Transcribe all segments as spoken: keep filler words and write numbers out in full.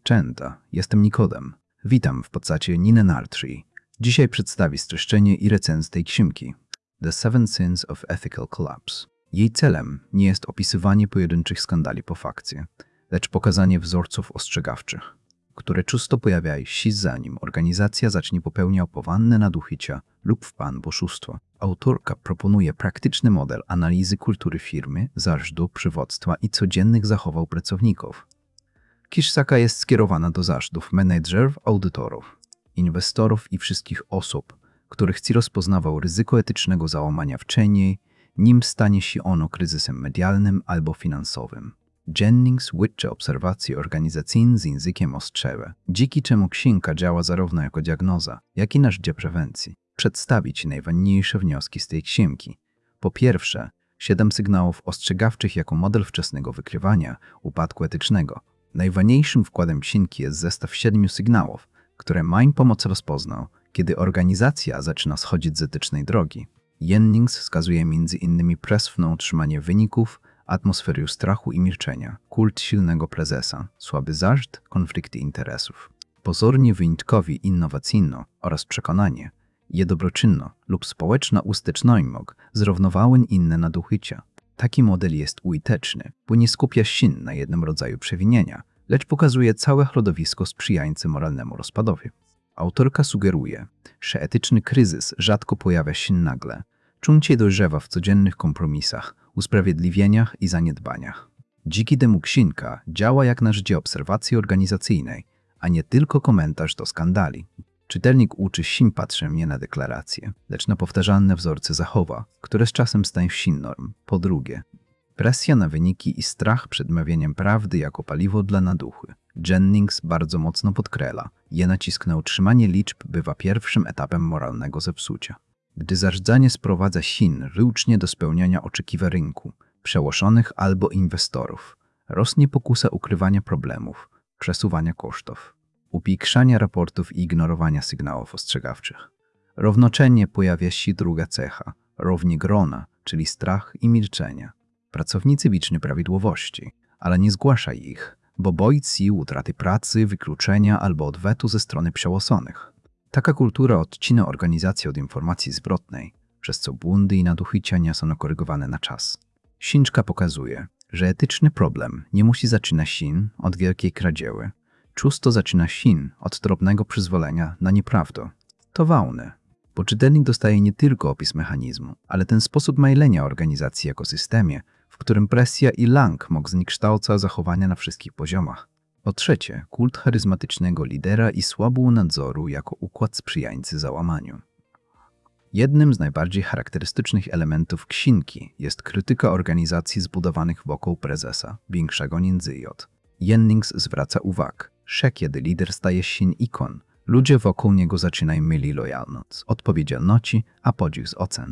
Częta, jestem Nikodem. Witam w podcaście Niny Nartri. Dzisiaj przedstawię streszczenie i recenzję tej książki The Seven Sins of Ethical Collapse. Jej celem nie jest opisywanie pojedynczych skandali po fakcie, lecz pokazanie wzorców ostrzegawczych, które często pojawiają się zanim organizacja zacznie popełniać poważne nadużycia lub wpadłoszustwo. Autorka proponuje praktyczny model analizy kultury firmy, zarządu, przywództwa i codziennych zachowań pracowników. Książka jest skierowana do zarządów, menedżerów, audytorów, inwestorów i wszystkich osób, które chcą rozpoznawać ryzyko etycznego załamania wcześniej, nim stanie się ono kryzysem medialnym albo finansowym. Jennings łączy obserwacje organizacyjne z językiem ostrzega, dzięki czemu księga działa zarówno jako diagnoza, jak i narzędzie prewencji. Przedstawić najważniejsze wnioski z tej księgi. Po pierwsze, siedem sygnałów ostrzegawczych jako model wczesnego wykrywania upadku etycznego. Najważniejszym wkładem księgi jest zestaw siedmiu sygnałów, które mają pomóc rozpoznać, kiedy organizacja zaczyna schodzić z etycznej drogi. Jennings wskazuje między innymi presję na utrzymanie wyników, atmosferę strachu i milczenia, kult silnego prezesa, słaby zarząd, konflikty interesów. Pozornie wyjątkowi innowacyjno oraz przekonanie, je dobroczynno lub społeczna usteczność mogą zrównowały inne nadużycia. Taki model jest użyteczny, bo nie skupia się na jednym rodzaju przewinienia, lecz pokazuje całe środowisko sprzyjające moralnemu rozpadowi. Autorka sugeruje, że etyczny kryzys rzadko pojawia się nagle, częściej dojrzewa w codziennych kompromisach, usprawiedliwieniach i zaniedbaniach. Dzięki temu księga działa jak narzędzie obserwacji organizacyjnej, a nie tylko komentarz do skandali. Czytelnik uczy się patrzeć nie na deklaracje, lecz na powtarzalne wzorce zachowań, które z czasem stają się norm. Po drugie, presja na wyniki i strach przed mówieniem prawdy jako paliwo dla naduchy. Jennings bardzo mocno podkreśla, je nacisk na utrzymanie liczb bywa pierwszym etapem moralnego zepsucia. Gdy zarządzanie sprowadza się rucznie do spełniania oczekiwań rynku, przełożonych albo inwestorów, rośnie pokusa ukrywania problemów, przesuwania kosztów, upiększania raportów i ignorowania sygnałów ostrzegawczych. Równocześnie pojawia się druga cecha, równie grona, czyli strach i milczenia. Pracownicy widzą prawidłowości, ale nie zgłaszają ich, bo boją się utraty pracy, wykluczenia albo odwetu ze strony przełożonych. Taka kultura odcina organizację od informacji zwrotnej, przez co błędy i nadużycia nie są korygowane na czas. Księga pokazuje, że etyczny problem nie musi zaczynać się od wielkiej kradzieży. Często zaczyna się od drobnego przyzwolenia na nieprawdę. To ważne, bo czytelnik dostaje nie tylko opis mechanizmu, ale ten sposób myślenia organizacji jako systemie, w którym presja i lęk mogą zniekształcać zachowania na wszystkich poziomach. Po trzecie, kult charyzmatycznego lidera i słabu nadzoru jako układ sprzyjający załamaniu. Jednym z najbardziej charakterystycznych elementów księgi jest krytyka organizacji zbudowanych wokół prezesa, większego niż J. Jennings zwraca uwagę, że kiedy lider staje się ikon, ludzie wokół niego zaczynają mylić lojalność, odpowiedzialności, a podziw z ocen.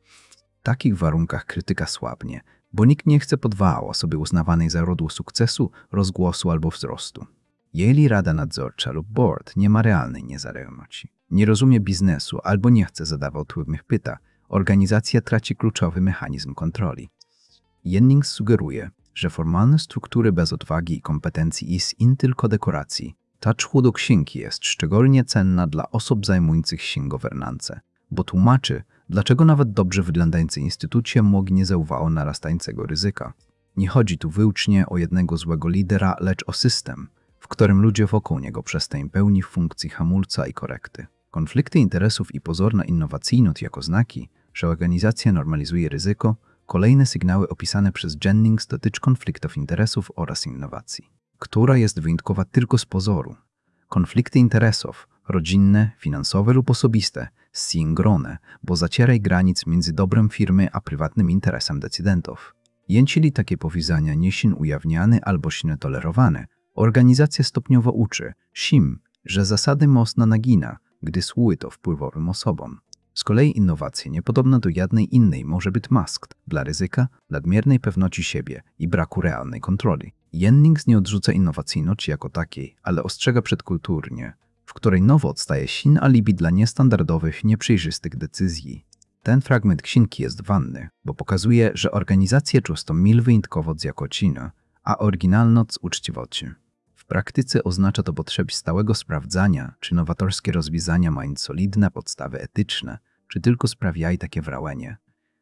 W takich warunkach krytyka słabnie, bo nikt nie chce podważać osoby uznawanej za rodło sukcesu, rozgłosu albo wzrostu. Jeżeli rada nadzorcza lub board nie ma realnej niezależności, nie rozumie biznesu albo nie chce zadawać trudnych pytań, organizacja traci kluczowy mechanizm kontroli. Jennings sugeruje, że formalne struktury bez odwagi i kompetencji i z in tylko dekoracji. Ta człodo księgi jest szczególnie cenna dla osób zajmujących się governance, bo tłumaczy, dlaczego nawet dobrze wyglądające instytucje mogą nie zauważyć narastającego ryzyka. Nie chodzi tu wyłącznie o jednego złego lidera, lecz o system, w którym ludzie wokół niego przestają pełnić funkcji hamulca i korekty. Konflikty interesów i pozorna innowacyjność jako znaki, że organizacja normalizuje ryzyko, kolejne sygnały opisane przez Jennings dotyczą konfliktów interesów oraz innowacji, która jest wyjątkowa tylko z pozoru. Konflikty interesów, rodzinne, finansowe lub osobiste, są grone, bo zacierają granic między dobrem firmy a prywatnym interesem decydentów. Jeśli takie powiązania nie są ujawniane albo są tolerowane, organizacja stopniowo uczy się, że zasady mocno nagina, gdy służy to wpływowym osobom. Z kolei innowacja niepodobna do jednej innej może być masked dla ryzyka, nadmiernej pewności siebie i braku realnej kontroli. Jennings nie odrzuca innowacyjności jako takiej, ale ostrzega przed kulturnie, w której nowo staje się alibi dla niestandardowych, nieprzejrzystych decyzji. Ten fragment księgi jest ważny, bo pokazuje, że organizacje często myl wyjątkowo z jakością, a oryginalność z uczciwością. W praktyce oznacza to potrzeby stałego sprawdzania, czy nowatorskie rozwiązania mają solidne podstawy etyczne, czy tylko sprawiają takie wrażenie.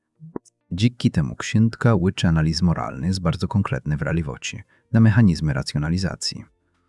Dzięki temu księga uczy analiz moralny jest bardzo konkretny w realiowości na mechanizmy racjonalizacji.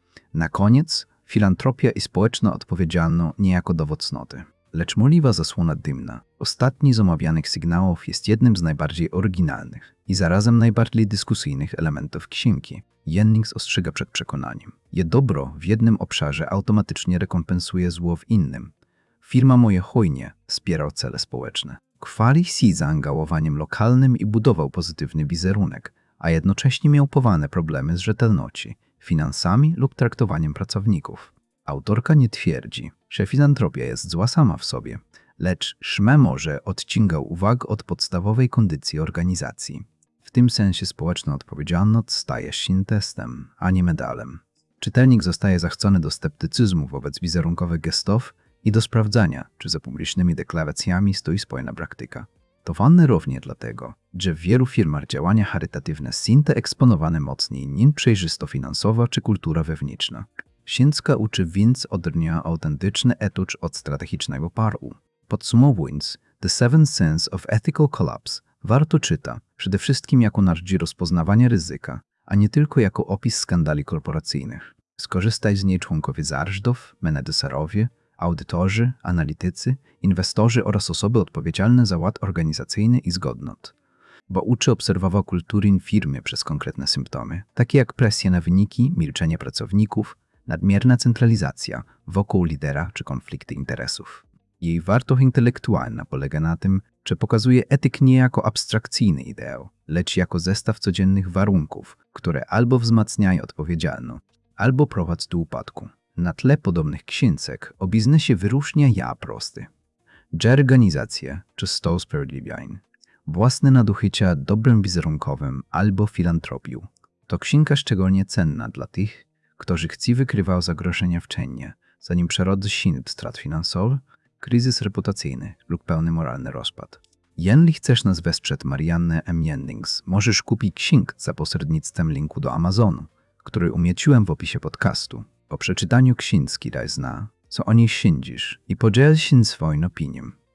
Na koniec, filantropia i społeczna odpowiedzialność nie jako dowód cnoty, lecz możliwa zasłona dymna. Ostatni z omawianych sygnałów jest jednym z najbardziej oryginalnych i zarazem najbardziej dyskusyjnych elementów księgi. Jennings ostrzega przed przekonaniem, że dobro w jednym obszarze automatycznie rekompensuje zło w innym. Firma moje hojnie wspierał cele społeczne. Chwali się zaangażowaniem lokalnym i budował pozytywny wizerunek, a jednocześnie miał poważne problemy z rzetelnością, finansami lub traktowaniem pracowników. Autorka nie twierdzi, że filantropia jest zła sama w sobie, lecz szme może odciągał uwagę od podstawowej kondycji organizacji. W tym sensie społeczna odpowiedzialność staje się testem, a nie medalem. Czytelnik zostaje zachęcony do sceptycyzmu wobec wizerunkowych gestów i do sprawdzania, czy za publicznymi deklaracjami stoi spójna praktyka. To ważne również dlatego, że w wielu firmach działania charytatywne są eksponowane mocniej niż przejrzysto finansowa czy kultura wewnętrzna. Księga uczy więc odróżniania autentyczny etyk od strategicznego paru. Podsumowując, The Seven Sins of Ethical Collapse warto czyta przede wszystkim jako narzędzie rozpoznawania ryzyka, a nie tylko jako opis skandali korporacyjnych. Skorzystaj z niej członkowie zarządów, menedżerowie, audytorzy, analitycy, inwestorzy oraz osoby odpowiedzialne za ład organizacyjny i zgodność. Bo uczy obserwować kultury w firmie przez konkretne symptomy, takie jak presja na wyniki, milczenie pracowników, nadmierna centralizacja wokół lidera czy konflikty interesów. Jej wartość intelektualna polega na tym, że pokazuje etyk nie jako abstrakcyjny ideał, lecz jako zestaw codziennych warunków, które albo wzmacniają odpowiedzialność, albo prowadzą do upadku. Na tle podobnych księżek o biznesie wyróżnia ja prosty. Że organizacje często sprawiedliwiają własne nadużycia dobrem wizerunkowym albo filantropią. To księga szczególnie cenna dla tych, którzy chcą wykrywać zagrożenia wcześnie, zanim przerodzi się w strat finansowy, kryzys reputacyjny lub pełny moralny rozpad. Jeżeli chcesz nas wesprzeć Mariannę M. Jennings, możesz kupić księgę za pośrednictwem linku do Amazonu, który umieściłem w opisie podcastu. Po przeczytaniu księgi daj zna, co o niej sądzisz i podziel się swoją opinią.